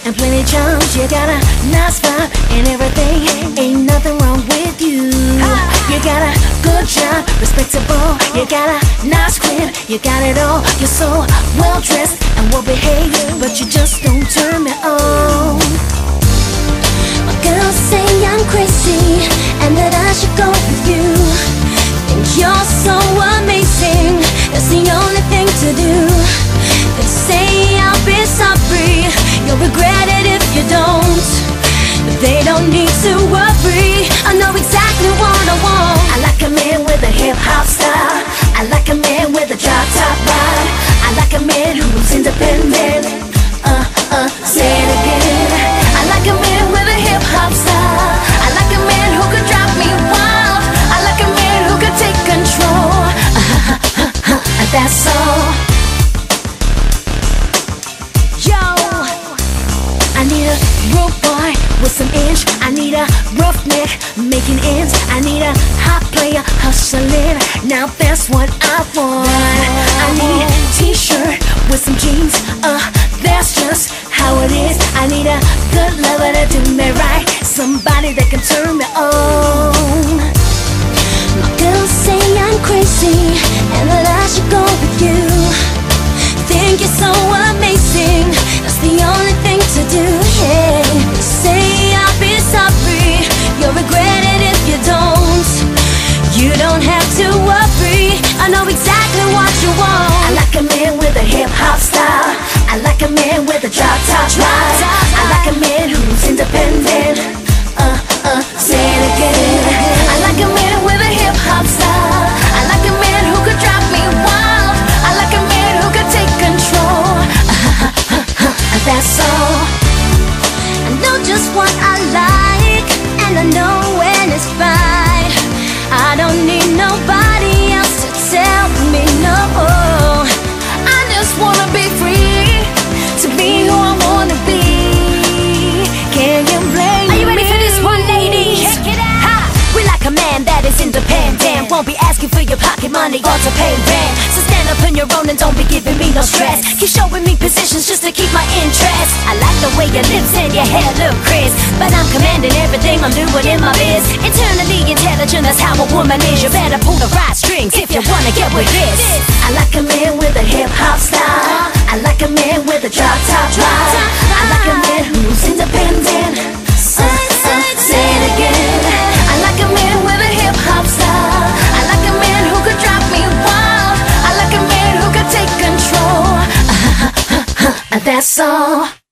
and plenty charms. You got a nice vibe and everything, ain't nothing wrong with you. You got a good job, respectable. You got a nice crib, you got it all. You're so well dressed and well behaved, but you just don't turn me on. My girls say I'm crazy and that I should go with you. Think you're so amazing, that's the only thing to do. They say I'll be sorry, you'll regret it if you don't. But they don't need to worry, I know exactly what I want. I like a man with a hip-hop style, I like a man with a drop-top ride, I like a man who's independent. Say it again. I like a man with a hip-hop style, I like a man who could drive me wild, I like a man who could take control. That's all. Yo, I need a broke boy with some inch, I need a roughneck making ends, I need a hot player hustling. Now that's what I want. I need a t-shirt with some jeans, that's just how it is. I need a good lover to do me right, somebody that can turn me on. My girls say I'm crazy and that I should go with you. Think you're so amazing, that's the only thing to do. Yeah, they say I'll be sorry, you'll regret it if you don't. You don't have to worry, I know exactly what you want. I like a man with a hip-hop style, I like a man with a drop-top ride, I like a man who's independent. Say it again. I like a man with a hip-hop style, I like a man who could drive me wild, I like a man who could take control. That's all. I know just what I like, and I know when it's right. I don't need nobody else to tell me no. I just wanna be free, to be who I wanna be. Can you blame me? Are you ready for this one, ladies? Check it out. Ha! We like a man that is independent, won't be asking for your pocket money or to pay rent. So stand up on your own and don't be giving me no stress. Keep showing me positions just to keep my interest. I like the way your lips and your hair look crisp, but I'm commanding everything I'm doing in my biz. Internally intelligent, that's how a woman is. You better pull the right strings if you wanna get with this. I like a man with a hip-hop style, I like a man with a drop-top ride, I like a man who's independent. Say it again. I like a man with a hip-hop style, I like a man who could drive me wild, I like a man who could take control. That's all.